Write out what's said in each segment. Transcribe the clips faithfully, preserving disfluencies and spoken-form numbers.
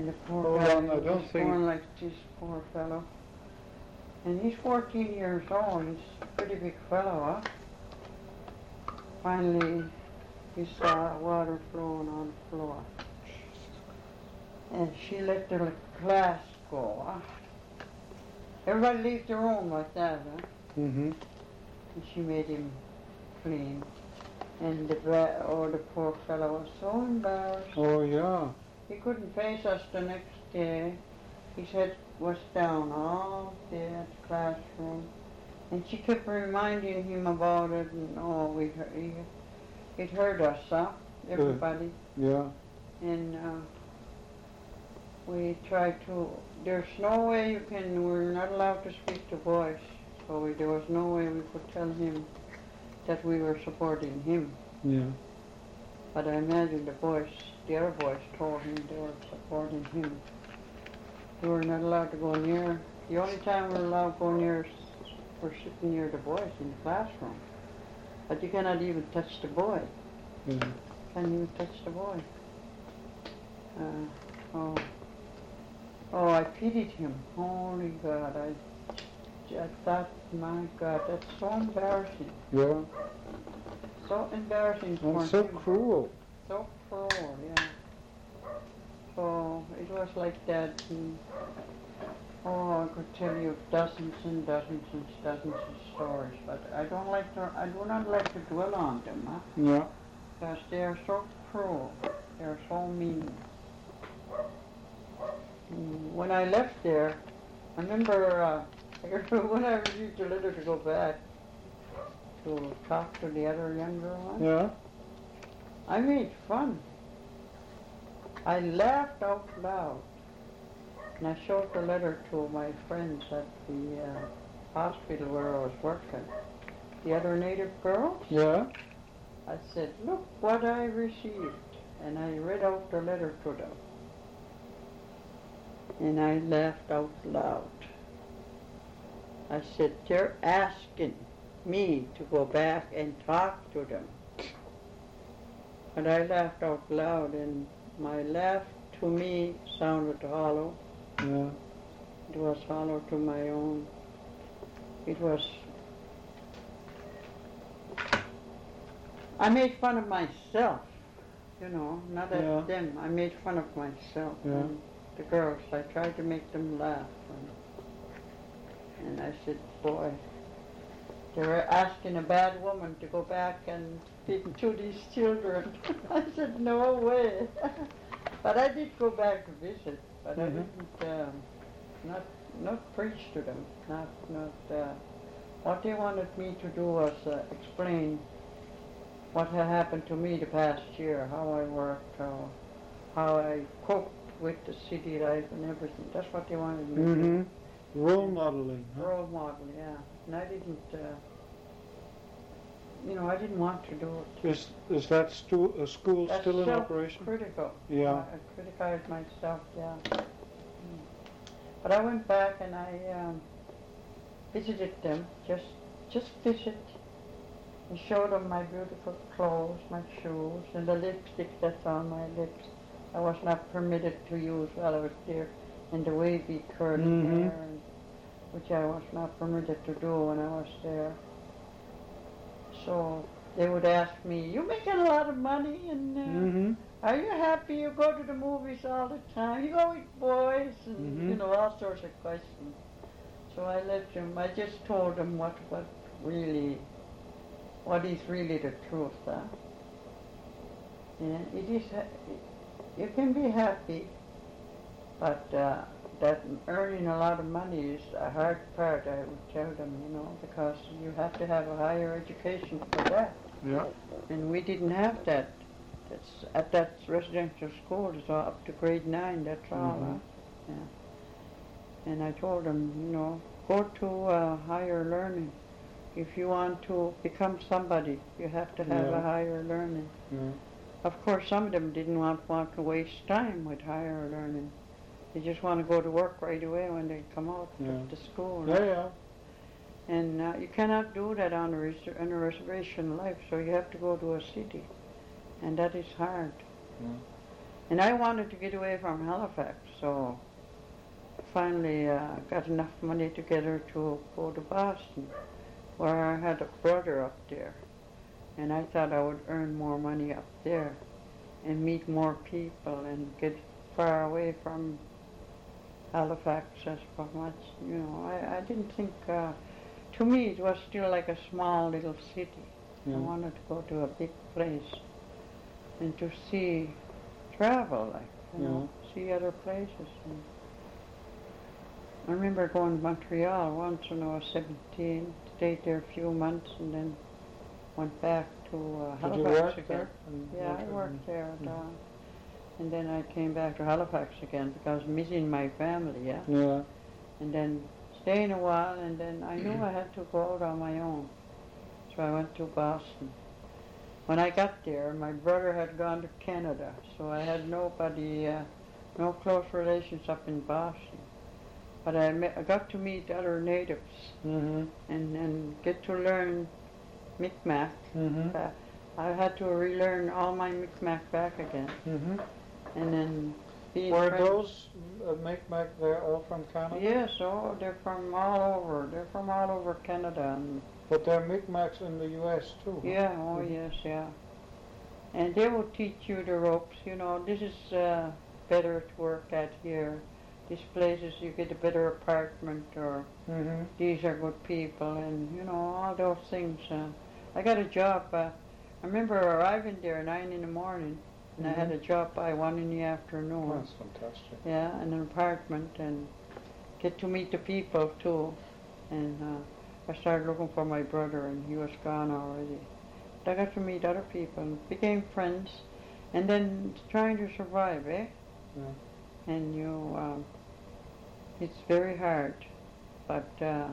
And the poor Hold guy on, I was don't think- born like this poor fellow. And he's fourteen years old. He's a pretty big fellow, huh? Finally, he saw water flowing on the floor. And she let the glass go, huh? Everybody leaves the room like that, huh? Mm-hmm. And she made him clean. And the, ba- oh, the poor fellow was so embarrassed. Oh, yeah. He couldn't face us the next day. His head was down all day at the classroom. And she kept reminding him about it, and oh, we heard, he, it hurt us, huh? Everybody. Yeah. And uh, we tried to, there's no way you can, we're not allowed to speak to boys. So we, there was no way we could tell him that we were supporting him. Yeah. But I imagine the boys, the other boys told him they were supporting him. We were not allowed to go near, the only time we were allowed to go near is we're sitting near the boys in the classroom. But you cannot even touch the boy. Yeah. Can't even touch the boy. Uh, oh. Oh, I pitied him. Holy God, I, I thought, my God, that's so embarrassing. Yeah. So embarrassing for And so him. cruel. So cruel, yeah. So it was like that. And, oh, I could tell you dozens and dozens and dozens of stories, but I don't like to. I do not like to dwell on them, huh? Yeah. Because they are so cruel. They are so mean. Mm, When I left there, I remember uh, when I received a letter to go back to talk to the other younger one. Yeah. I made fun. I laughed out loud. And I showed the letter to my friends at the uh, hospital where I was working. The other native girls. Yeah. I said, look what I received. And I read out the letter to them. And I laughed out loud. I said, they're asking me to go back and talk to them. And I laughed out loud, and my laugh to me sounded hollow. Yeah. It was hollow to my own. It was... I made fun of myself, you know, not at Yeah. them. I made fun of myself. Yeah. And the girls, I tried to make them laugh. And, and I said, boy, they were asking a bad woman to go back and speak to these children. I said, no way. But I did go back to visit, but Mhm. I didn't, um, not, not preach to them, not, not, uh, what they wanted me to do was uh, explain what had happened to me the past year, how I worked, how, how I coped with the city life and everything. That's what they wanted me to do. Mm-hmm. Role modeling. Huh? Role model, yeah. And I didn't, uh, you know, I didn't want to do it. Is is that stu- uh, school That's still in operation? self-critical. Yeah. I, I criticized myself, yeah. Mm. But I went back and I um, visited them, just just visit, and showed them my beautiful clothes, my shoes, and the lipstick that's on my lips. I was not permitted to use while I was there, and the wavy curly Mhm. hair, and, which I was not permitted to do when I was there. So they would ask me, you making a lot of money, and uh, Mm-hmm. are you happy? You go to the movies all the time. You go with boys, and Mhm. you know, all sorts of questions. So I let them. I just told them what what really, what is really the truth. Huh? And it is. ha- You can be happy, but uh, that earning a lot of money is a hard part. I would tell them, you know, because you have to have a higher education for that. Yeah. And we didn't have that. That's at that residential school. It's all up to grade nine. That's all. Mhm. Huh? Yeah. And I told them, you know, go to uh, higher learning. If you want to become somebody, you have to have Yeah. a higher learning. Yeah. Of course, some of them didn't want, want to waste time with higher learning. They just want to go to work right away when they come out Yeah. of the school. Yeah, yeah. And uh, you cannot do that on a, res- on a reservation life, so you have to go to a city. And that is hard. Yeah. And I wanted to get away from Halifax, so finally uh, got enough money together to go to Boston, where I had a brother up there. And I thought I would earn more money up there and meet more people and get far away from Halifax as much. You know, I, I didn't think, uh, to me it was still like a small little city. Yeah. I wanted to go to a big place and to see, travel, like, you know, see other places. And I remember going to Montreal once when I was seventeen, stayed there a few months and then went back to uh, Did you Halifax work again. there? And Yeah, I work- worked there. And, Mhm. uh, and then I came back to Halifax again because missing my family, yeah. Yeah. And then staying a while, and then I knew I had to go out on my own. So I went to Boston. When I got there, my brother had gone to Canada, so I had nobody, uh, no close relations up in Boston. But I, met, I got to meet other natives Mm-hmm. and, and get to learn Mi'kmaq. Mm-hmm. Uh, I had to relearn all my Mi'kmaq back again, Mm-hmm. and then being Were friends- those uh, Mi'kmaq there all from Canada? Yes, oh, they're from all over. They're from all over Canada. And But there are Mi'kmaqs in the U S too. huh? yeah, oh Mhm. yes, yeah. And they will teach you the ropes. You know, this is uh, better to work at here. These places you get a better apartment, or Mm-hmm. these are good people, and you know all those things. Uh, I got a job. Uh, I remember arriving there at nine in the morning, and I had Mhm. a job by one in the afternoon. That's fantastic. Yeah, and an apartment, and get to meet the people too. And uh, I started looking for my brother, and he was gone already. But I got to meet other people and became friends, and then trying to survive, eh? Yeah. And you, um, it's very hard. But uh,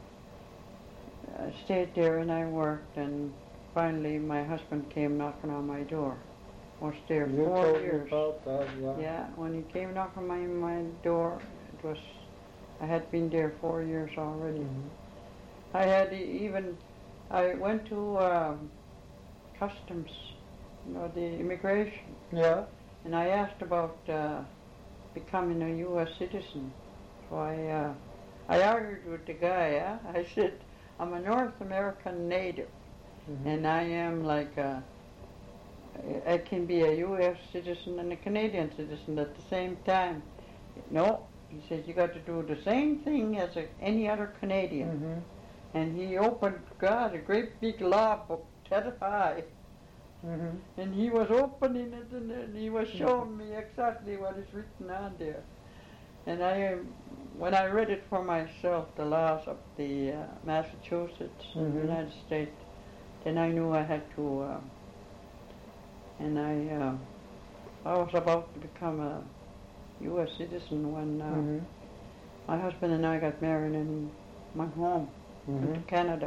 I stayed there and I worked, and finally my husband came knocking on my door. Was there You four told me years. about that, yeah. Yeah, when he came knocking on my, my door, it was, I had been there four years already. Mhm. I had e- even, I went to um, customs, you know, the immigration, Yeah. and I asked about uh, becoming a U S citizen. So I, uh, I argued with the guy, yeah? I said, I'm a North American native, Mhm. and I am like a, I can be a U S citizen and a Canadian citizen at the same time. No, he says, you got to do the same thing as a, any other Canadian. Mhm. And he opened, God, a great big law book that high, Mhm. and he was opening it, and, and he was showing me exactly what is written on there. And I, um, when I read it for myself, the laws of the uh, Massachusetts, in the Mhm. United States, then I knew I had to, uh, and I, uh, I was about to become a U S citizen when uh, Mhm. my husband and I got married and went home. Went to Mhm. Canada.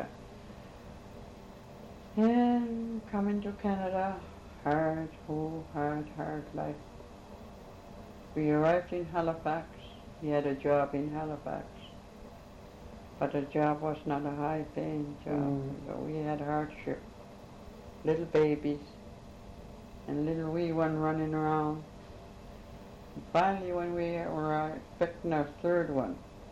And coming to Canada, hard, oh, hard, hard life. We arrived in Halifax. He had a job in Halifax. But the job was not a high paying job. Mm. So we had hardship. Little babies and little wee one running around. And finally when we were expecting our third one,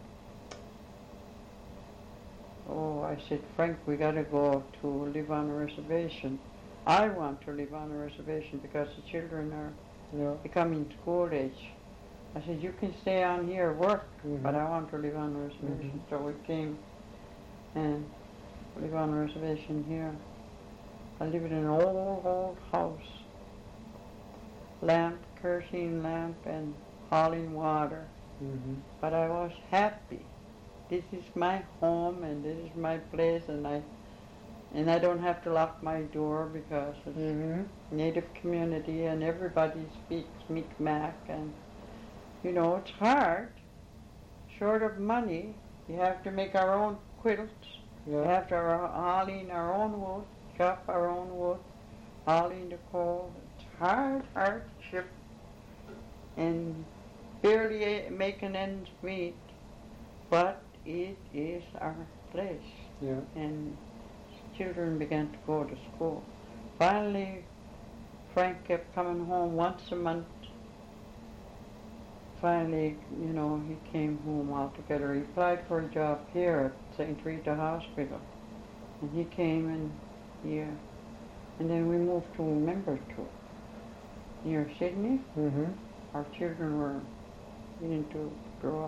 oh, I said, Frank, we got to go to live on a reservation. I want to live on a reservation because the children are Yeah. becoming school age. I said, you can stay on here, work, Mhm. but I want to live on a reservation. Mhm. So we came and live on a reservation here. I lived in an old, old house. Lamp, kerosene lamp, and hauling water. Mhm. But I was happy. This is my home and this is my place, and I and I don't have to lock my door because it's Mhm. Native community and everybody speaks Mi'kmaq, and you know it's hard. Short of money, you have to make our own quilts. We Yeah. have to our, hauling our own wood, chop our own wood, hauling the coal. It's hard hardship, and barely a- making ends meet. But it is our place, Yeah. and children began to go to school. Finally, Frank kept coming home once a month finally, you know, he came home altogether. He applied for a job here at Saint Rita Hospital. And he came and here. And then we moved to Membertou, near Sydney. Mm-hmm. Our children were beginning to grow up.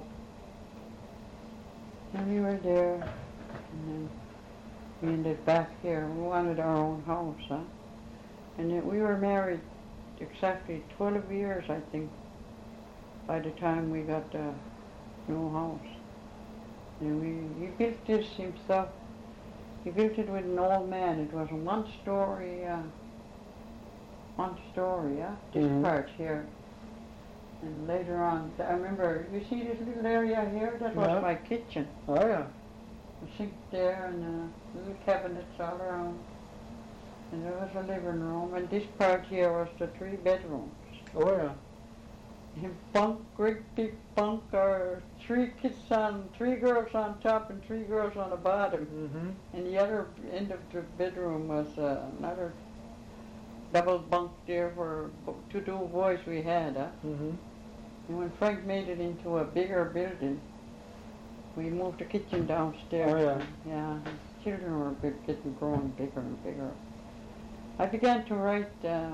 And we were there, and then we ended back here. We wanted our own house, huh? And then we were married exactly twelve years, I think, by the time we got the new house. And we, he built this himself. He built it with an old man. It was a one-story, uh, one story, yeah, this Mhm. part here. And later on, I remember, you see this little area here? That was Yeah. my kitchen. Oh yeah. A sink there and uh, little cabinets all around. And there was a living room. And this part here was the three bedrooms. Oh yeah. And bunk, great big bunk, or three kids on, three girls on top and three girls on the bottom. Mm-hmm. And the other end of the bedroom was uh, another double bunk there for two two boys we had. Huh? Mm-hmm. And when Frank made it into a bigger building, we moved the kitchen downstairs. Oh, yeah. Yeah, his children were big, getting growing bigger and bigger. I began to write, uh,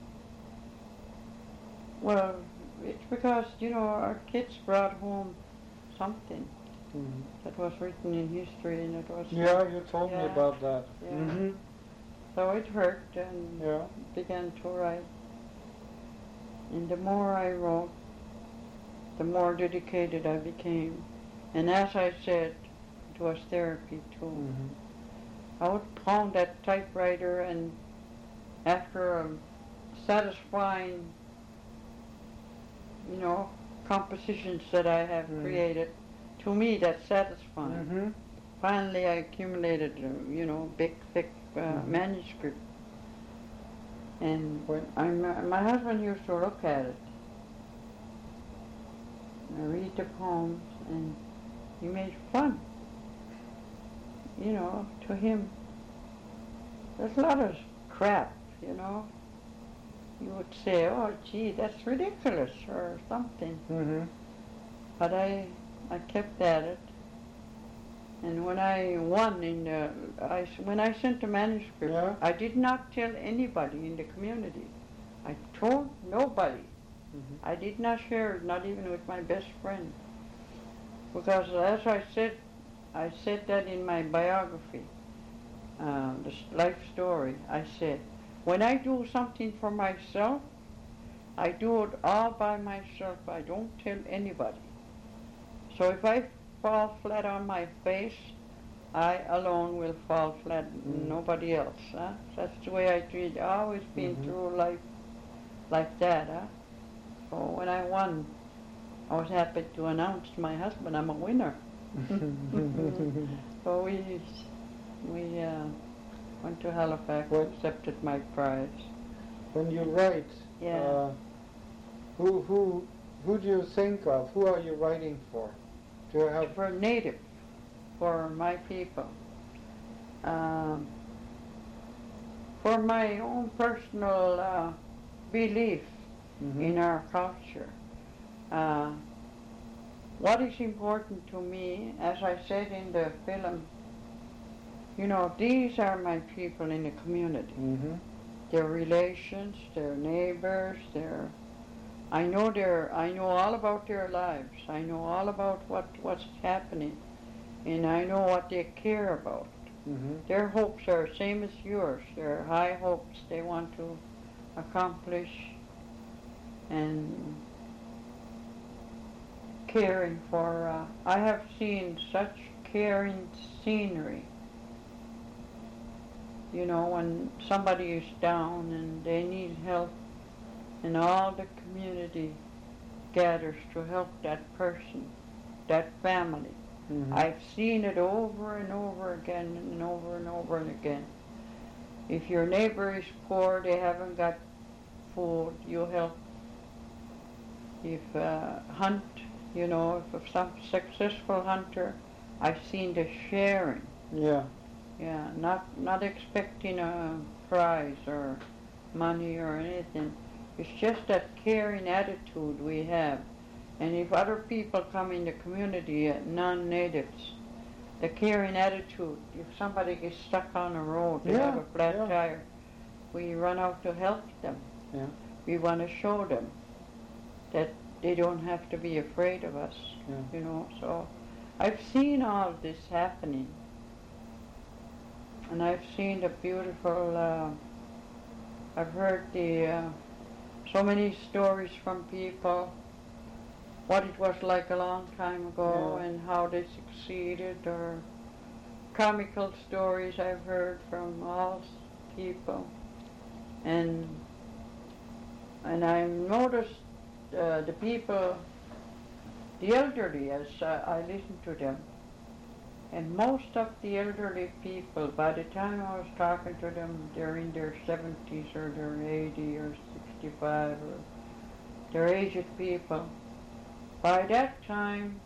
well, it's because, you know, our kids brought home something Mm-hmm. that was written in history, and it was... Yeah, you told me Yeah. about that. Yeah. Mm-hmm. So it hurt, and Yeah. began to write. And the more I wrote, the more dedicated I became. And as I said, it was therapy too. Mm-hmm. I would pound that typewriter, and after a satisfying, you know, compositions that I have Mm. created, to me that's satisfying. Mm-hmm. Finally I accumulated, uh, you know, big, thick uh, Mhm. manuscript. And When- I'm, uh, my husband used to look at it, and read the poems, and he made fun. You know, to him, there's a lot of crap, you know. You would say, oh, gee, that's ridiculous, or something. Mm-hmm. But I, I kept at it. And when I won in the, I, s- when I sent the manuscript, Yeah. I did not tell anybody in the community. I told nobody. Mm-hmm. I did not share it, not even with my best friend. Because as I said, I said that in my biography, uh, the s- life story, I said, when I do something for myself, I do it all by myself. I don't tell anybody. So if I fall flat on my face, I alone will fall flat, Mm. nobody else. Huh? That's the way I treat. I always been Mhm. through life like that. Huh? So when I won, I was happy to announce to my husband I'm a winner. So we we uh, went to Halifax, What? accepted my prize. When you write, Yeah. uh, who who who do you think of? Who are you writing for? Do you have? For native, for my people, um, for my own personal uh, belief Mhm. in our culture. Uh, what is important to me, as I said in the film, you know, these are my people in the community. Mm-hmm. Their relations, their neighbors, their I know their I know all about their lives. I know all about what, what's happening, and I know what they care about. Mm-hmm. Their hopes are same as yours. They're high hopes they want to accomplish, and caring for uh, I have seen such caring scenery. You know, when somebody is down and they need help, and all the community gathers to help that person, that family. Mm-hmm. I've seen it over and over again and over and over and again. If your neighbor is poor, they haven't got food, you help. If uh, hunt, you know, if some successful hunter, I've seen the sharing. Yeah. Yeah, not not expecting a prize or money or anything. It's just that caring attitude we have. And if other people come in the community, uh, non-natives, the caring attitude, if somebody gets stuck on the road, they Yeah, have a flat yeah. tire, we run out to help them. Yeah. We want to show them that they don't have to be afraid of us, Yeah. you know. So I've seen all this happening. And I've seen the beautiful, uh, I've heard the, uh, so many stories from people, what it was like a long time ago Yeah. and how they succeeded, or comical stories I've heard from all s- people. And and I noticed uh, the people, the elderly, as uh, I listened to them, and most of the elderly people, by the time I was talking to them, they're in their seventies or they're eighty or sixty-five, or they're aged people. By that time,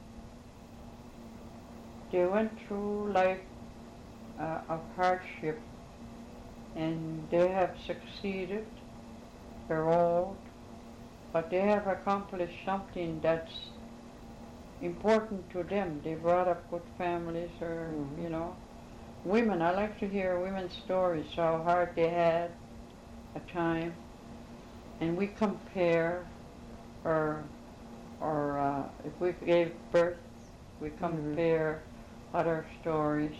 they went through life uh, of hardship, and they have succeeded. They're old, but they have accomplished something that's important to them. They brought up good families, or, Mhm. you know. Women, I like to hear women's stories, how hard they had a time. And we compare, or, or uh, if we gave birth, we compare other stories.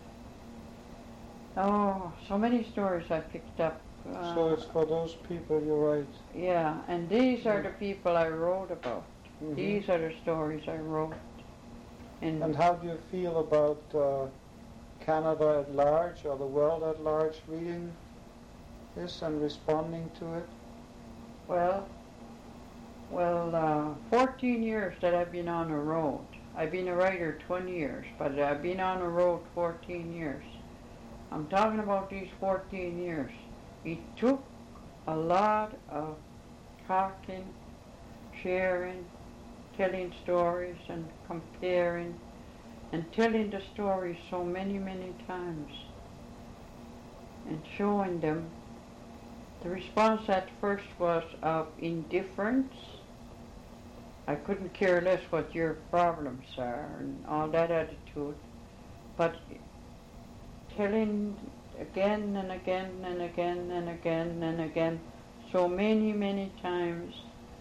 Oh, so many stories I picked up. Uh, So it's for those people you write. Yeah, and these are Yeah. the people I wrote about. Mhm. These are the stories I wrote. And, And how do you feel about uh, Canada at large, or the world at large, reading this and responding to it? well, well, uh, fourteen years that I've been on the road. I've been a writer twenty years, but I've been on the road fourteen years. I'm talking about these fourteen years. It took a lot of talking, sharing, telling stories and comparing, and telling the stories so many, many times, and showing them. The response at first was of indifference. I couldn't care less what your problems are, and all that attitude. But telling again and again and again and again and again, so many, many times,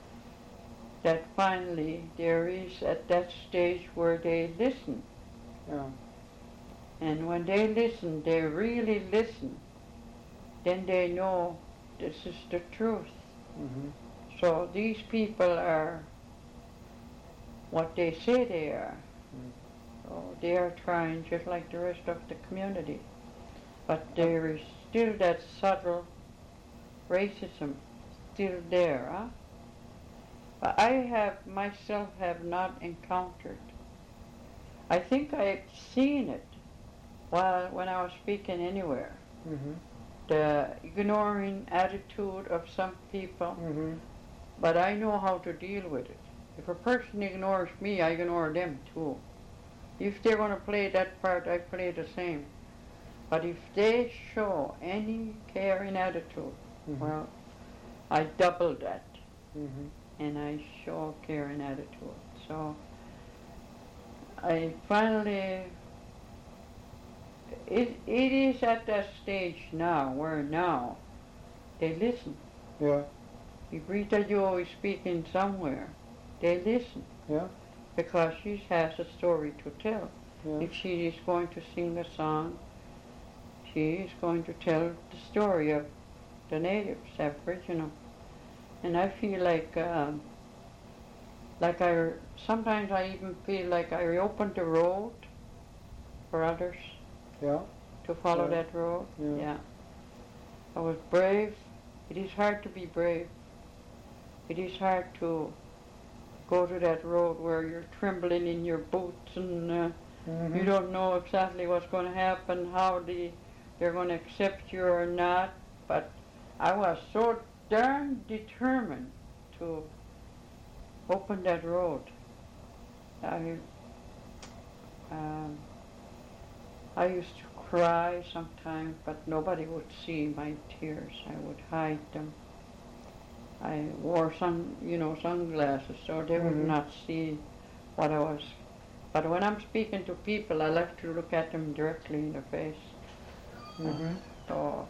that finally there is at that stage where they listen. Yeah. And when they listen, they really listen, then they know this is the truth. Mhm. So these people are what they say they are. Mm. So they are trying just like the rest of the community. But there is still that subtle racism still there, huh? But I have myself have not encountered. I think I've seen it while when I was speaking anywhere. Mhm. The ignoring attitude of some people, Mhm. but I know how to deal with it. If a person ignores me, I ignore them too. If they're going to play that part, I play the same. But if they show any caring attitude, Mhm. well, I double that, Mhm. and I show caring attitude. So I finally, it, it is at that stage now, where now they listen. Yeah. If Rita Joe is speaking somewhere, they listen. Yeah. Because she has a story to tell. Yeah. If she is going to sing a song, she is going to tell the story of the natives, Aboriginal. And I feel like, um, like I, sometimes I even feel like I opened the road for others Yeah. to follow Yeah. that road. Yeah. Yeah. I was brave. It is hard to be brave. It is hard to go to that road where you're trembling in your boots and uh, Mhm. you don't know exactly what's going to happen, how the, they're going to accept you or not. But I was so darn determined to open that road. I, um, I used to cry sometimes, but nobody would see my tears. I would hide them. I wore sun, you know, sunglasses so they would Mhm. not see what I was. But when I'm speaking to people, I like to look at them directly in the face. Mhm. So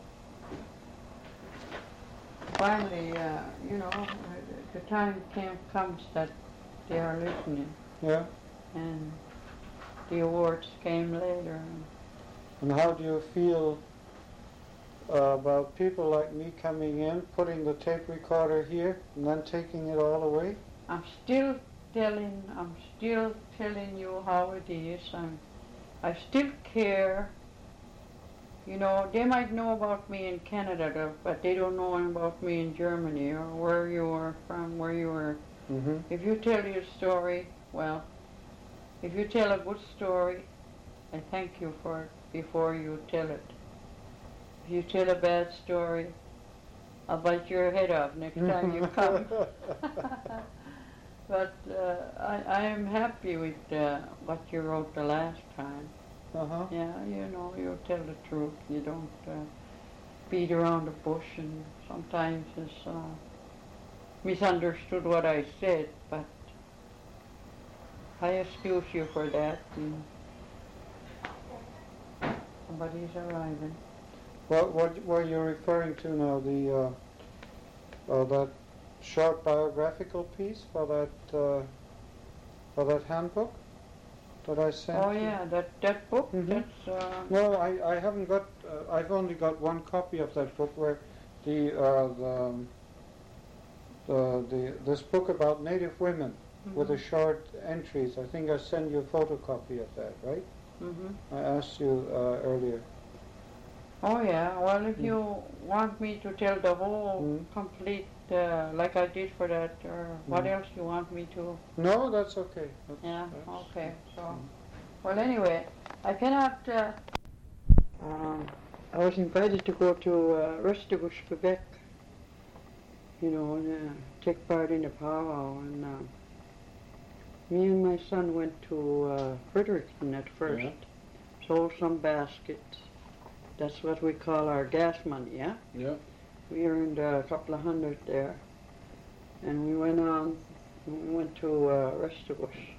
finally, uh, you know, the time came, comes that they are listening, Yeah. and the awards came later. And how do you feel uh, about people like me coming in, putting the tape recorder here, and then taking it all away? I'm still telling, I'm still telling you how it is. I'm, I still care. You know, they might know about me in Canada, but they don't know about me in Germany or where you are from, where you were. Mm-hmm. If you tell your story, well, if you tell a good story, I thank you for it before you tell it. If you tell a bad story, I'll bite your head off next time you come. But uh, I, I am happy with uh, what you wrote the last time. Uh-huh. Yeah, you know, you tell the truth. You don't uh, beat around the bush, and sometimes it's uh, misunderstood what I said, but I excuse you for that. And somebody's arriving. What, what were you referring to now? The uh, uh, that short biographical piece for that uh, for that handbook that I sent Oh you? yeah, that that book. Mhm. That's uh, No, I, I haven't got. Uh, I've only got one copy of that book where the uh, the, um, the the this book about Native women with the mhm, short entries. I think I sent you a photocopy of that, right? mhm. I asked you uh, earlier. Oh yeah. Well, if Mm. you want me to tell the whole Mm. complete, uh, like I did for that, or what Mm. else you want me to? No, that's okay. That's, Yeah. that's, Okay. So, mm. well, anyway, I cannot. Uh, um, I was invited to go to uh, Restigouche, Quebec. You know, and uh, take part in the powwow, and uh, me and my son went to uh, Fredericton at first. Yeah. Sold some baskets. That's what we call our gas money, yeah? Yeah. We earned uh, a couple of hundred there. And we went on, we went to uh, Restigouche.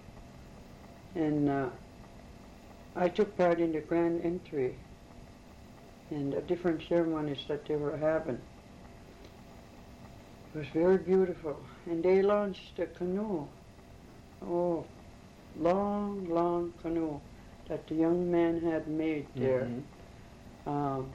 And uh, I took part in the grand entry and the different ceremonies that they were having. It was very beautiful. And they launched a canoe. Oh, long, long canoe that the young man had made there. Mhm. Um,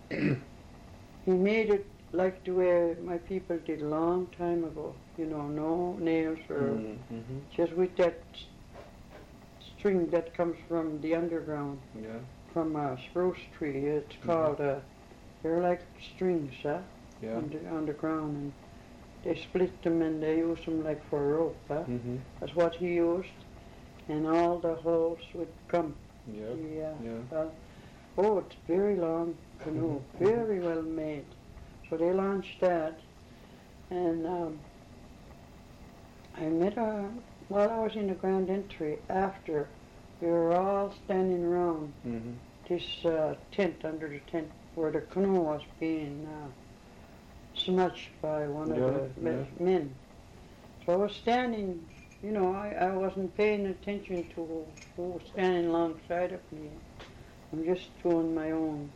he made it like the way my people did a long time ago. You know, no nails or Mhm. just with that s- string that comes from the underground, Yeah. from a spruce tree. It's Mhm. called, uh, they're like strings, huh? Yeah. On the, on the ground. And they split them and they use them like for a rope, huh? Mhm. That's what he used. And all the holes would come. Yeah. Yeah. Yeah. Uh, oh, it's very long canoe, Mhm. very well made. So they launched that, and um, I met her while I was in the grand entry. After, we were all standing around Mhm. this uh, tent, under the tent where the canoe was being uh, smudged by one Yeah, of the me- yeah. men. So I was standing, you know, I, I wasn't paying attention to who, who was standing alongside of me. I'm just doing my own.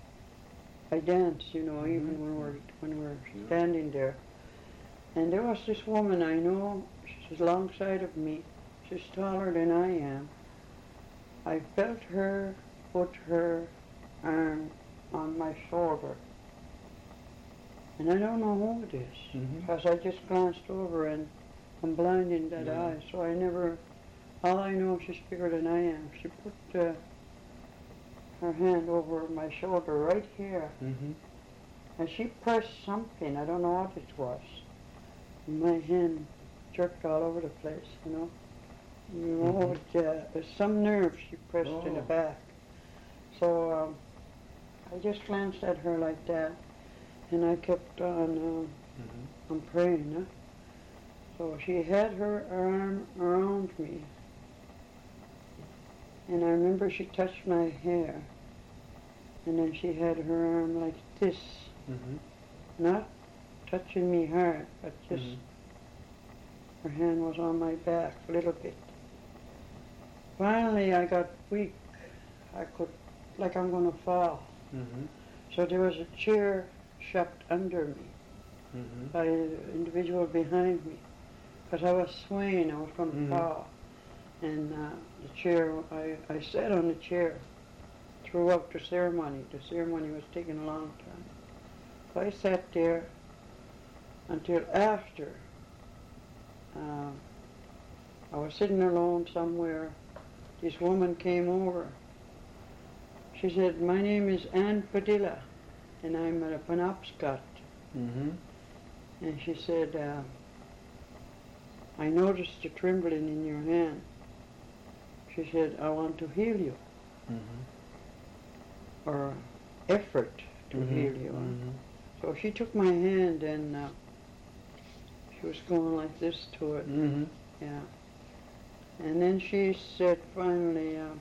I dance, you know, Mhm. even when we're when we're Yeah. standing there. And there was this woman I know. She's alongside of me. She's taller than I am. I felt her put her arm on my shoulder, and I don't know who it is Mhm. because I just glanced over and I'm blind in that Yeah. eye, so I never. All I know, she's bigger than I am. She put uh, her hand over my shoulder right here. Mhm. And she pressed something, I don't know what it was. And my hand jerked all over the place, you know. You know, Mhm. it, uh, there's some nerve she pressed in the Oh. back. So um, I just glanced at her like that, and I kept on, uh, Mhm. on praying. Huh? So she had her arm around me, and I remember she touched my hair, and then she had her arm like this, Mhm. not touching me hard, but just Mhm. her hand was on my back a little bit. Finally, I got weak. I could, like I'm going to fall. Mhm. So there was a chair shoved under me Mhm. by an individual behind me, because I was swaying, I was going to Mhm. fall. And uh, the chair, I, I sat on the chair throughout the ceremony. The ceremony was taking a long time. So I sat there until after. Uh, I was sitting alone somewhere. This woman came over. She said, "My name is Ann Padilla, and I'm a Penobscot." Mhm. And she said, uh, "I noticed the trembling in your hand." She said, "I want to heal you," Mhm. or effort to Mhm. heal you. Mhm. So she took my hand and uh, she was going like this to it. Mhm. Yeah. And then she said finally, uh,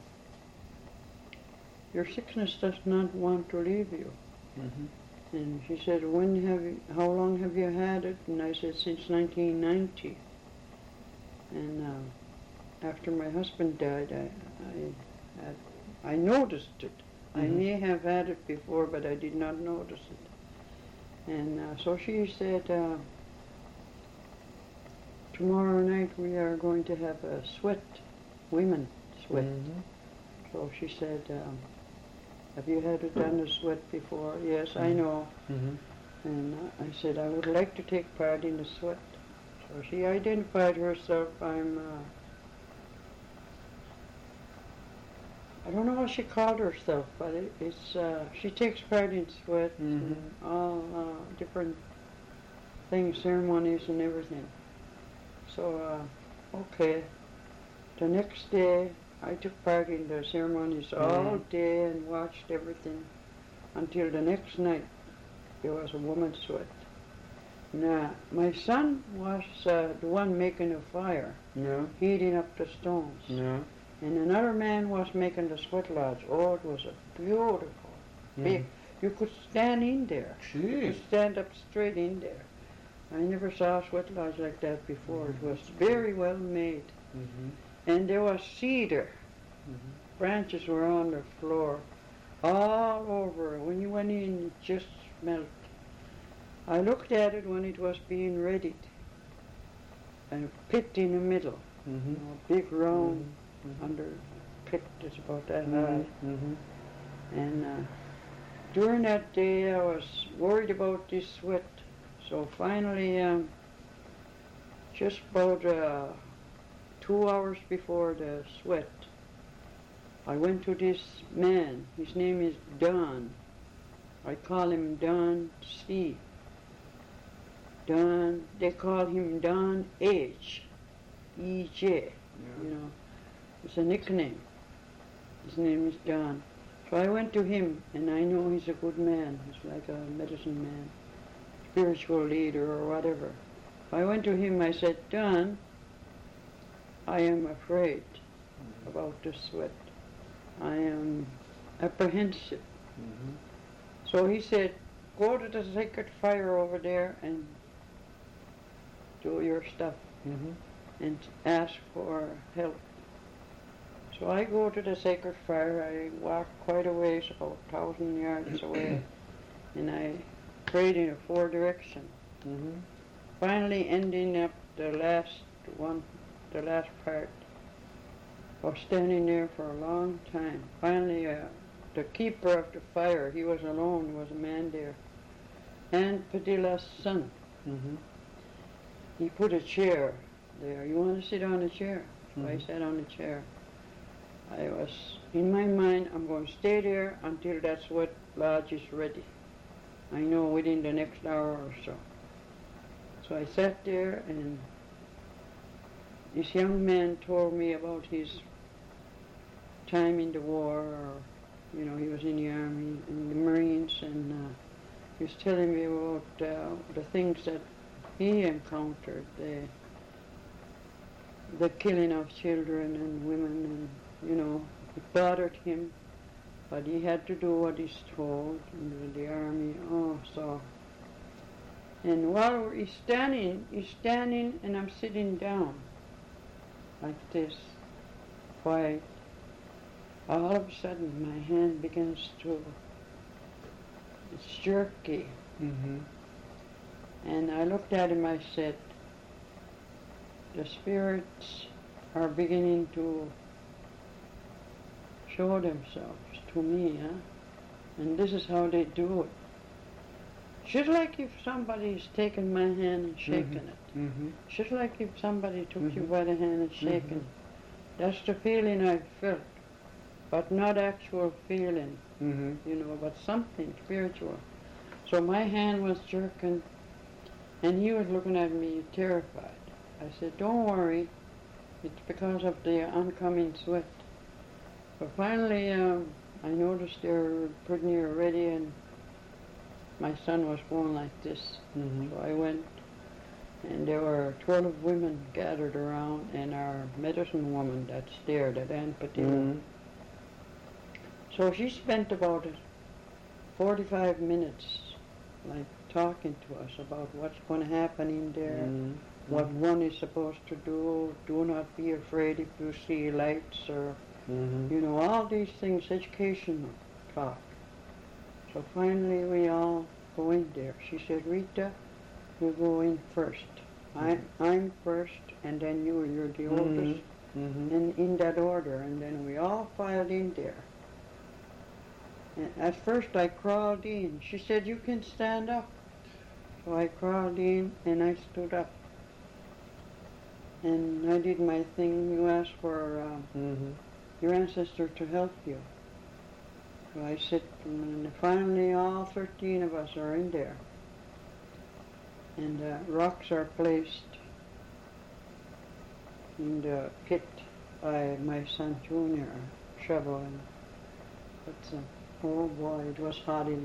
"Your sickness does not want to leave you." Mhm. And she said, "When have you, how long have you had it?" And I said, "Since nineteen ninety. And uh, after my husband died, I, I, had, I noticed it. I Mhm. may have had it before, but I did not notice it." And uh, so she said, uh, "Tomorrow night we are going to have a sweat, women sweat." Mhm. So she said, um, "Have you had it done a sweat before?" "Yes, I Mhm. know." Mhm. And uh, I said, "I would like to take part in the sweat." So she identified herself. I'm, uh, I don't know what she called herself, but it, it's, uh, she takes part in sweat Mhm. and all uh, different things, ceremonies and everything. So, uh, okay. The next day, I took part in the ceremonies all Mhm. day and watched everything until the next night. There was a woman's sweat. Now, my son was uh, the one making the fire, Yeah. heating up the stones. Yeah. And another man was making the sweat lodge. Oh, it was a beautiful, big. Mhm. You could stand in there. You Gee. could stand up straight in there. I never saw a sweat lodge like that before. It was very well made. Mhm. And there was cedar. Mhm. Branches were on the floor, all over. When you went in, it just smelled. I looked at it when it was being readied. And a pit in the middle, Mhm. you know, a big round Mhm. under pit that's about that high. Mhm. Mhm. And uh, during that day, I was worried about this sweat. So finally, um, just about uh, two hours before the sweat, I went to this man. His name is Don. I call him Don C. Don, they call him Don H. E J. Yeah. You know, it's a nickname. His name is Don. So I went to him, and I know he's a good man. He's like a medicine man, spiritual leader or whatever. I went to him, I said, "Don, I am afraid about the sweat. I am apprehensive." Mhm. So he said, "Go to the sacred fire over there and do your stuff Mhm. and ask for help." So I go to the sacred fire. I walk quite a ways, about a thousand yards away, and I prayed in a four direction. Mhm. Finally ending up the last one, the last part. I was standing there for a long time. Finally, uh, the keeper of the fire, he was alone, there was a man there, and Padilla's son. Mhm. He put a chair there. "You want to sit on a chair?" So I Mhm. sat on a chair. I was, in my mind, I'm going to stay there until that sweat lodge is ready. I know within the next hour or so. So I sat there, and this young man told me about his time in the war, or, you know, he was in the army, in the Marines, and uh, he was telling me about uh, the things that he encountered, the, the killing of children and women, and, you know, it bothered him, but he had to do what he's told in the army. Oh, so And while he's standing, he's standing and I'm sitting down like this, quiet. All of a sudden my hand begins to, it's jerky. Mm-hmm. And I looked at him, I said, the spirits are beginning to show themselves to me, huh? And this is how they do it. Just like if somebody's taken my hand and shaken Mm-hmm. it. Mm-hmm. Just like if somebody took you Mhm. by the hand and shaken Mhm. it. That's the feeling I felt, but not actual feeling, Mm-hmm. you know, but something spiritual. So my hand was jerking, and he was looking at me terrified. I said, don't worry, it's because of the oncoming sweat. But finally, um, I noticed they were pretty near ready, and my son was going like this. Mm-hmm. So I went, and there were twelve women gathered around, and our medicine woman that's there, that Aunt Padilla. Mm-hmm. So she spent about forty-five minutes, like, talking to us about what's going to happen in there, Mm-hmm. what one is supposed to do, do not be afraid if you see lights, or, Mm-hmm. you know, all these things, educational talk. So finally we all go in there. She said, Rita, you go in first. I, I'm first, and then you, you're the Mhm. oldest, Mm-hmm. and in that order. And then we all filed in there. And at first I crawled in. She said, you can stand up. So I crawled in, and I stood up. And I did my thing. You asked for uh, Mm-hmm. your ancestor to help you. So I sit, and finally all thirteen of us are in there. And uh, rocks are placed in the pit by my son Junior, shovel. And but, uh, oh boy, it was hot in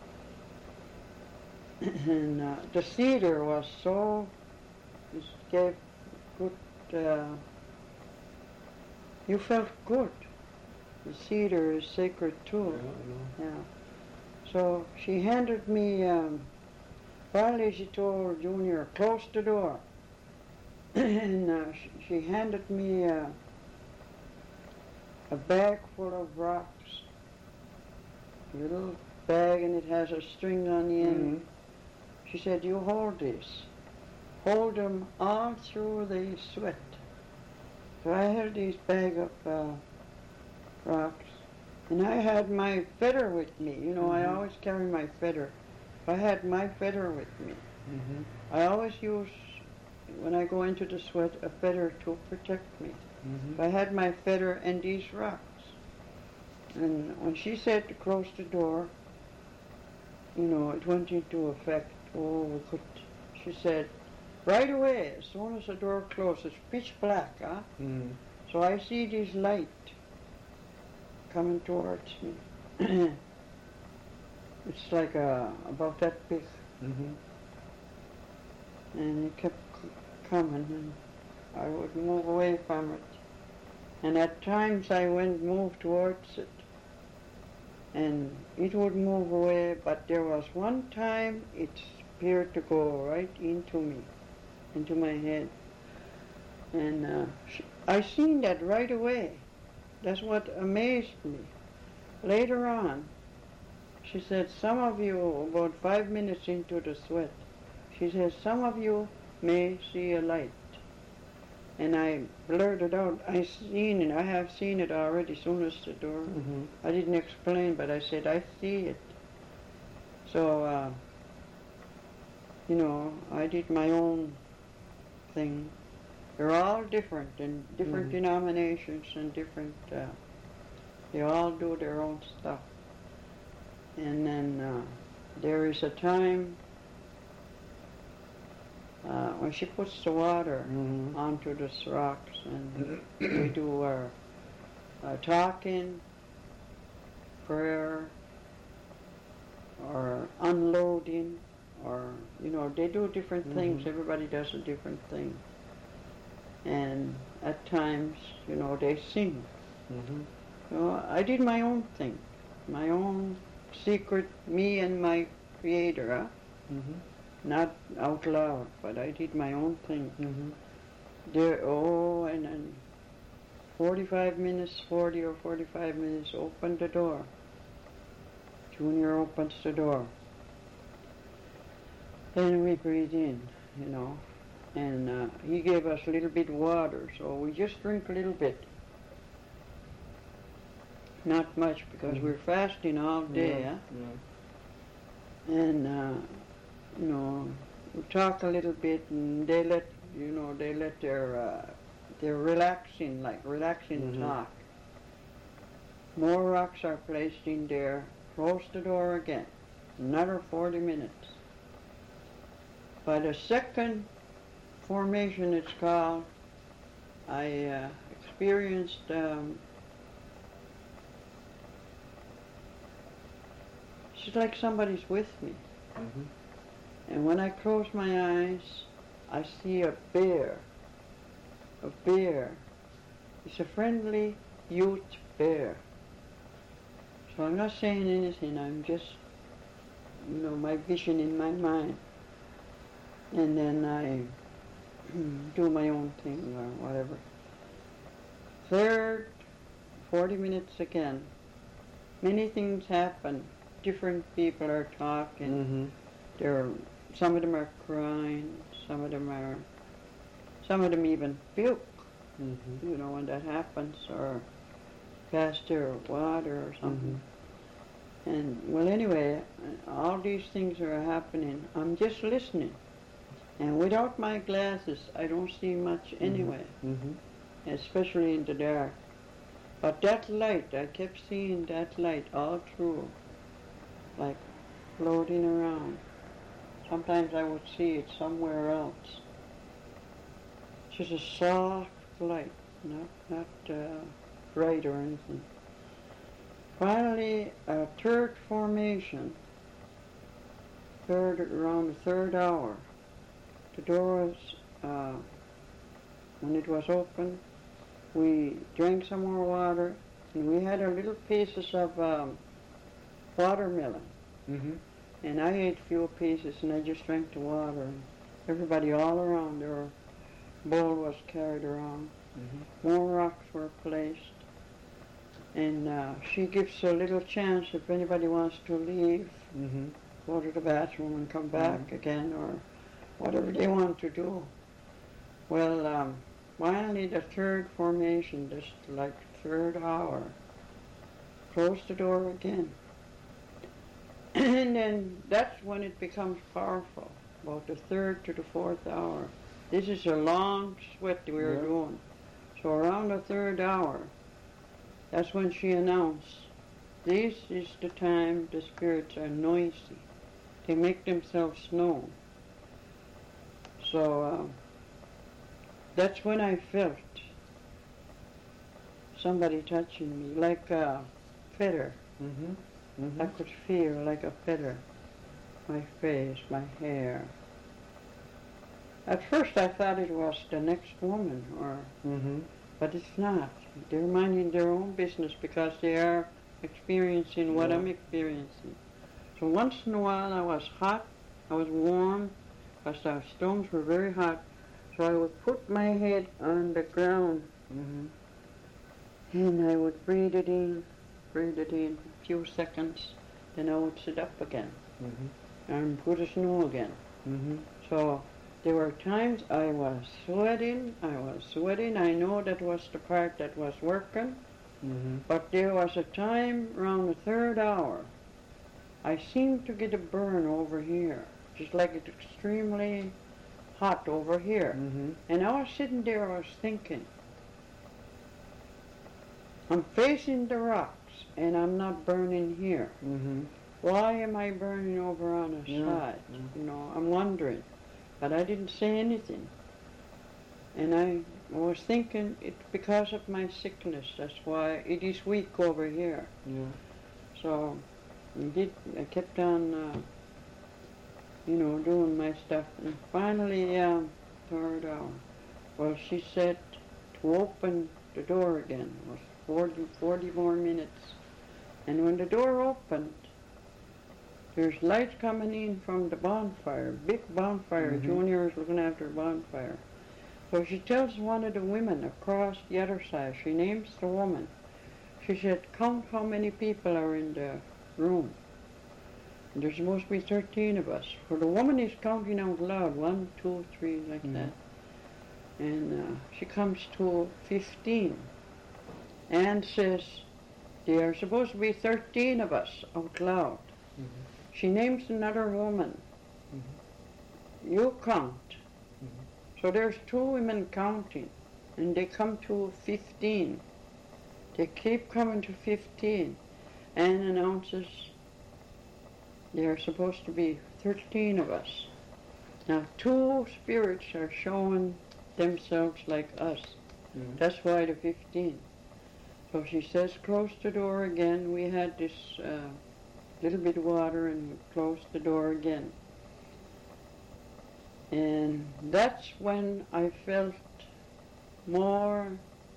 there. And uh, the cedar was so, it gave good, uh, you felt good. The cedar is sacred too. Yeah, I know. Yeah. So she handed me, um, finally she told Junior, close the door. And uh, she, she handed me uh, a bag full of rocks. A little bag, and it has a string on the end. Mm-hmm. She said, you hold this. Hold them all through the sweat. So I held this bag of uh, rocks. And I had my feather with me. You know, I Mhm. always carry my feather. I had my feather with me. Mm-hmm. I always use, when I go into the sweat, a feather to protect me. Mm-hmm. I had my feather and these rocks. And when she said to close the door, you know, it went into effect. Oh, we could, she said, right away, as soon as the door closes, pitch black, huh? Mm-hmm. So I see this light coming towards me. It's like uh, about that big, Mm-hmm. and it kept c- coming, and I would move away from it. And at times I went move towards it, and it would move away, but there was one time it appeared to go right into me, into my head. And uh, sh- I seen that right away. That's what amazed me. Later on, she said, some of you, about five minutes into the sweat, she says, some of you may see a light. And I blurted out, I seen it, I have seen it already, soon as the door. Mm-hmm. I didn't explain, but I said, I see it. So, uh, you know, I did my own thing. They're all different, and different Mhm. denominations, and different, uh, they all do their own stuff. And then uh, there is a time uh, when she puts the water Mm-hmm. onto the rocks, and we do our uh, talking, prayer, or unloading, or, you know, they do different things. Mhm. Everybody does a different thing. And at times, you know, they sing. Mm-hmm. So I did my own thing, my own secret, me and my creator, huh? Mm-hmm. not out loud, but I did my own thing. Mm-hmm. There, oh, and then forty-five minutes, forty or forty-five minutes, opened the door. Junior opens the door. Then we breathe in, you know, and uh, he gave us a little bit water, so we just drink a little bit. Not much, because Mm-hmm. we're fasting all day, Yeah, huh? yeah. And, uh, you know, we talk a little bit, and they let, you know, they let their, uh, they're relaxing, like relaxing Mhm. talk. More rocks are placed in there, close the door again, another forty minutes. By the second formation, it's called, I uh, experienced um, it's like somebody's with me. Mm-hmm. And when I close my eyes, I see a bear. A bear. It's a friendly youth bear. So I'm not saying anything, I'm just, you know, my vision in my mind. And then I do my own thing or whatever. Third, forty minutes again. Many things happen. Different people are talking. Mm-hmm. They're, some of them are crying. Some of them are, some of them even puke. Mm-hmm. You know, when that happens, or pass their water or something. Mm-hmm. And, well, anyway, all these things are happening. I'm just listening. And without my glasses, I don't see much anyway, Mm-hmm. especially in the dark. But that light, I kept seeing that light all through, like floating around. Sometimes I would see it somewhere else. Just a soft light, not, not uh, bright or anything. Finally, a third formation, third, around the third hour. The door was, uh, when it was open, we drank some more water, and we had our little pieces of um, watermelon. Mm-hmm. And I ate few pieces, and I just drank the water. And everybody all around, their bowl was carried around. Mm-hmm. More rocks were placed. And uh, she gives a little chance if anybody wants to leave, Mm-hmm. go to the bathroom and come back Mhm. again, or whatever they want to do. Well, um, finally the third formation, just like third hour, close the door again. And then that's when it becomes powerful, about the third to the fourth hour. This is a long sweat we were Yeah. doing. So around the third hour, that's when she announced, this is the time the spirits are noisy. They make themselves known. So uh, that's when I felt somebody touching me, like a feather. Mm-hmm. Mm-hmm. I could feel like a feather. My face, my hair. At first I thought it was the next woman, or Mm-hmm. but it's not. They're minding their own business because they are experiencing what Yeah. I'm experiencing. So once in a while I was hot, I was warm, because our stones were very hot. So I would put my head on the ground Mm-hmm. and I would breathe it in, breathe it in a few seconds, then I would sit up again Mm-hmm. and put a snow again. Mm-hmm. So there were times I was sweating, I was sweating. I know that was the part that was working, Mm-hmm. but there was a time around the third hour, I seemed to get a burn over here, just like it's extremely hot over here. Mm-hmm. And I was sitting there, I was thinking, I'm facing the rocks and I'm not burning here. Mm-hmm. Why am I burning over on the Yeah, side? yeah. You know, I'm wondering. But I didn't say anything. And I was thinking it's because of my sickness. That's why it is weak over here. Yeah. So I did. I kept on, uh, you know, doing my stuff. And finally, um, third hour. Well, she said to open the door again. It was forty, forty more minutes. And when the door opened, there's lights coming in from the bonfire, big bonfire. Mhm. Junior is looking after the bonfire. So she tells one of the women across the other side, she names the woman. She said, count how many people are in the room. And there's supposed to be thirteen of us. For the woman is counting out loud, one, two, three, like Mhm. that. And uh, she comes to fifteen and says, there are supposed to be thirteen of us out loud. Mhm. She names another woman. Mhm. You count. Mhm. So there's two women counting, and they come to fifteen. They keep coming to fifteen, and announces there are supposed to be thirteen of us. Now, two spirits are showing themselves like us. Mhm. That's why the fifteen. So she says, close the door again. We had this uh, little bit of water, and we closed the door again. And that's when I felt more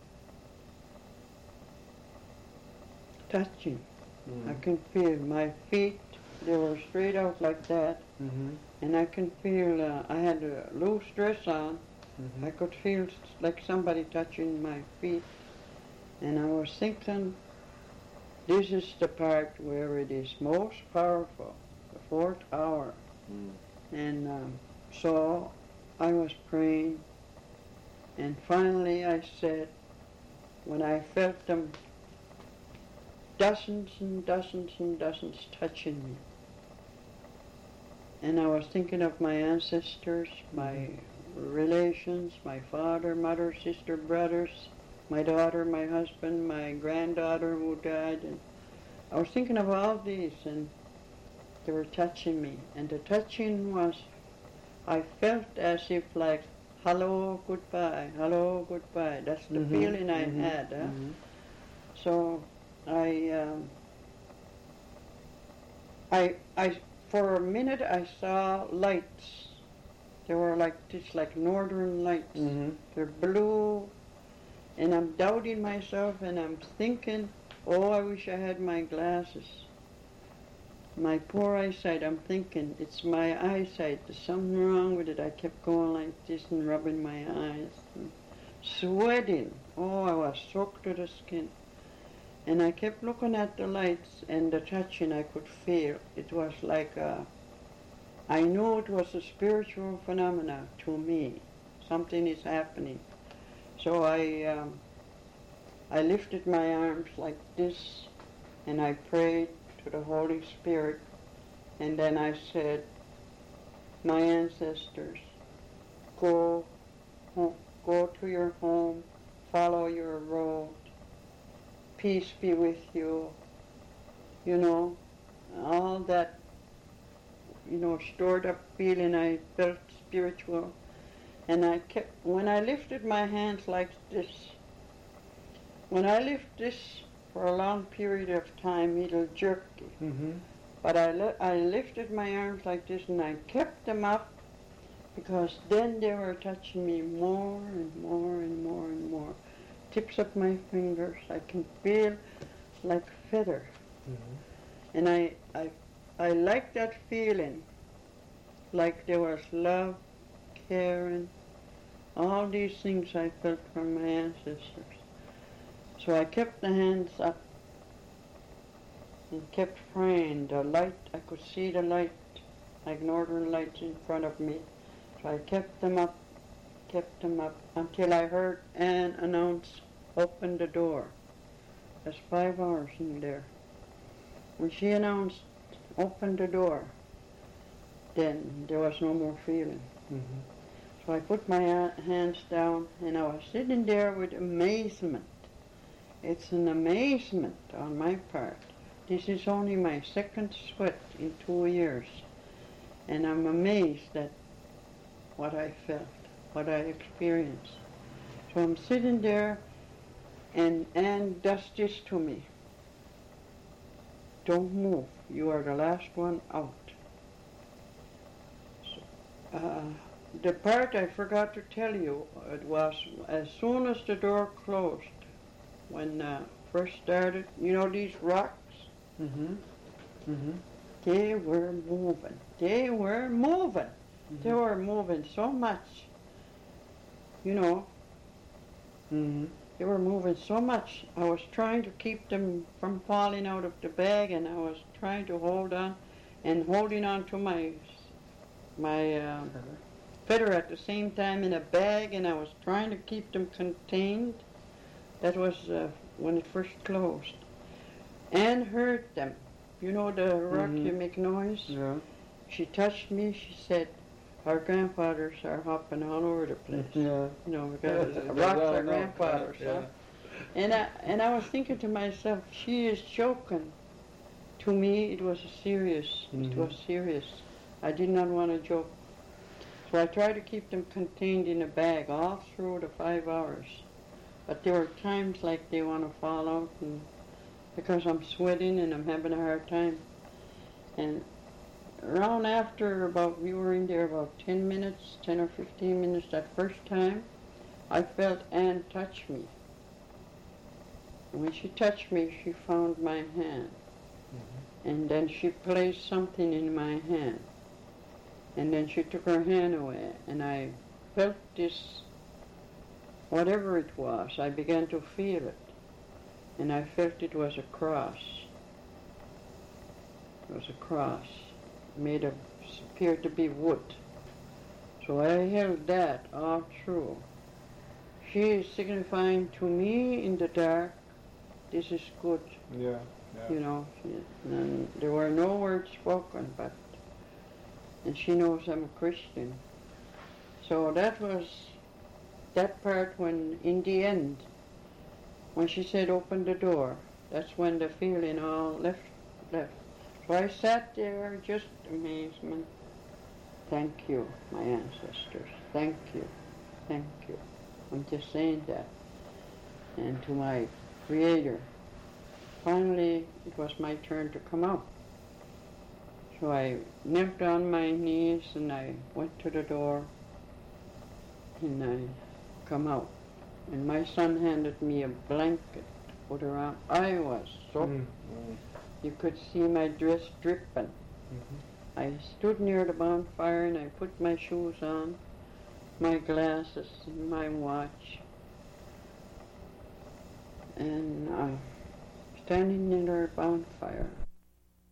touching. I Mhm. can feel my feet, they were straight out like that, Mhm. and I can feel, uh, I had a loose dress on. Mhm. I could feel s- like somebody touching my feet, and I was thinking, this is the part where it is most powerful, the fourth hour. Mm. And um, so I was praying, and finally I said, when I felt them dozens and dozens and dozens touching me, and I was thinking of my ancestors, my relations, my father, mother, sister, brothers, my daughter, my husband, my granddaughter who died, and I was thinking of all these, and they were touching me, and the touching was, I felt as if like, hello, goodbye, hello, goodbye. That's the Mhm. feeling I Mhm. had. Huh? Mhm. So I, um, I, I, for a minute I saw lights. They were like just like northern lights. Mhm. They're blue, and I'm doubting myself, and I'm thinking, oh, I wish I had my glasses. My poor eyesight, I'm thinking, it's my eyesight. There's something wrong with it. I kept going like this and rubbing my eyes. And sweating. Oh, I was soaked to the skin. And I kept looking at the lights, and the touching I could feel. It was like a, I knew it was a spiritual phenomena to me. Something is happening. So I, um, I lifted my arms like this, and I prayed to the Holy Spirit, and then I said, my ancestors, go, ho- go to your home, follow your road, peace be with you, you know, all that, you know, stored up feeling, I felt spiritual, and I kept, when I lifted my hands like this, when I lift this for a long period of time, it'll jerk you. Mhm. But I, li- I lifted my arms like this, and I kept them up, because then they were touching me more and more and more and more. Tips of my fingers, I can feel like feather. Mhm. And I, I, I like that feeling, like there was love, caring, all these things I felt from my ancestors. So I kept the hands up and kept praying. The light, I could see the light, like northern lights in front of me. So I kept them up, kept them up, until I heard Anne announce, open the door. There's five hours in there. When she announced, open the door, then there was no more feeling. Mhm. So I put my uh, hands down, and I was sitting there with amazement. It's an amazement on my part. This is only my second sweat in two years, and I'm amazed at what I felt, what I experienced. So I'm sitting there, and Anne does this to me. Don't move. You are the last one out. So, uh, the part I forgot to tell you, it was as soon as the door closed, when uh, first started, you know these rocks? Mhm. Mhm. they were moving. They were moving. Mm-hmm. They were moving so much. You know, Mm-hmm. they were moving so much. I was trying to keep them from falling out of the bag, and I was trying to hold on and holding on to my my uh, feather at the same time in a bag, and I was trying to keep them contained. That was uh, when it first closed. And hurt them. You know the rock Mhm. you make noise? Yeah. She touched me, she said, our grandfathers are hopping all over the place. Yeah. You know, because Yeah, rocks well, are no, grandfathers, yeah. huh? And I, and I was thinking to myself, she is joking. To me, it was serious. Mhm. It was serious. I did not want to joke. So I tried to keep them contained in a bag all through the five hours. But there were times like they want to fall out, and because I'm sweating and I'm having a hard time. And around after about, we were in there about ten minutes, ten or fifteen minutes that first time, I felt Anne touch me. And when she touched me, she found my hand. Mm-hmm. And then she placed something in my hand. And then she took her hand away, and I felt this, whatever it was, I began to feel it. And I felt it was a cross. It was a cross made of, appeared to be wood. So I held that all through. She is signifying to me in the dark, this is good. Yeah. Yeah. You know, she, and there were no words spoken, but, and she knows I'm a Christian. So that was that part when, in the end, when she said open the door, that's when the feeling all left, left. So I sat there, just amazement. Thank you, my ancestors. Thank you, thank you. I'm just saying that. And to my Creator. Finally, it was my turn to come out. So I knelt on my knees and I went to the door and I come out. And my son handed me a blanket to put around. I was soaked. Mm. You could see my dress dripping. Mm-hmm. I stood near the bonfire and I put my shoes on, my glasses and my watch. And uh, standing near the bonfire,